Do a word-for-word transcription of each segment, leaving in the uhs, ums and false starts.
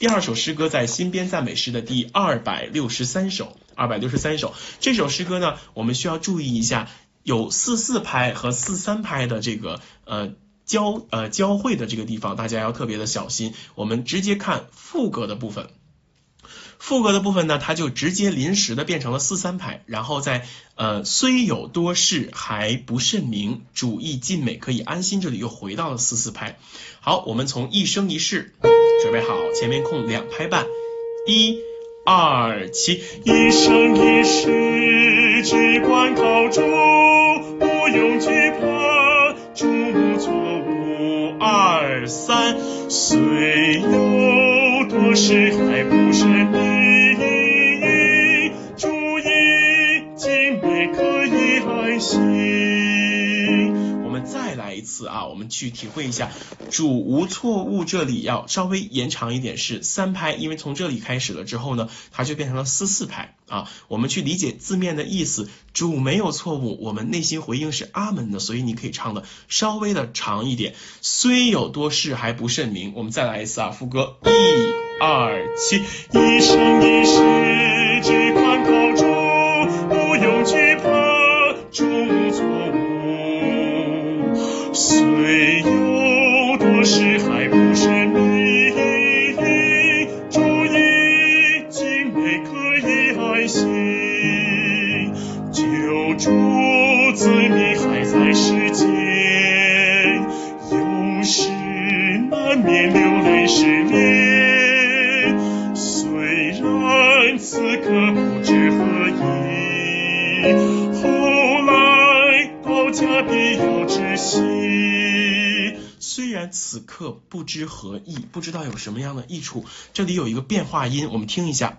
第二首诗歌在新编赞美诗的第二百六十三首，二百六十三首。这首诗歌呢，我们需要注意一下，有四四拍和四三拍的这个呃交呃交汇的这个地方，大家要特别的小心。我们直接看副歌的部分。副歌的部分呢，它就直接临时的变成了四三拍，然后在呃虽有多事还不甚明，主意尽美可以安心，这里又回到了四四拍。好，我们从一生一世准备好，前面空两拍半，一二七， 一生一世只管靠主，不用惧怕，主无错误。 二三， 虽有多事还不甚明，主意尽美可以安心。 我们再来一次啊，我们去体会一下主无错误，这里要稍微延长一点，是三拍，因为从这里开始了之后呢，它就变成了四四拍啊。我们去理解字面的意思，主没有错误，我们内心回应是阿门的，所以你可以唱的稍微的长一点。虽有多事还不甚明，我们再来一次啊，副歌一二七， 一生一世只管靠主，不用惧怕，主无错误。虽有多事还不甚明，主意尽美可以安心。救主子民还在世间，有时难免流泪失恋，虽然此刻不知何意，后来到家必有知悉。 虽然此刻不知何意，不知道有什么样的益处，这里有一个变化音，我们听一下。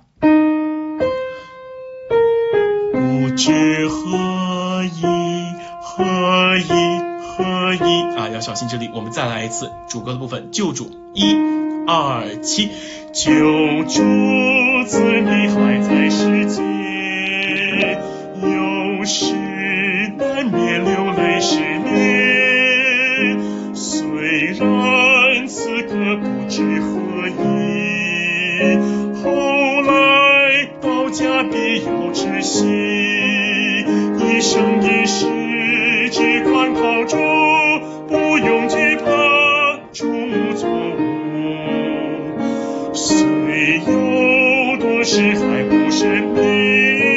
不知何意，何意，何意啊，要小心这里。我们再来一次主歌的部分，救主，一二七， 救主子民还在世间，有时难免流泪失恋，虽然此刻不知何意，后来到家必有知悉。一生一世只管靠主，不用惧怕，主无错误。虽有多事还不甚明，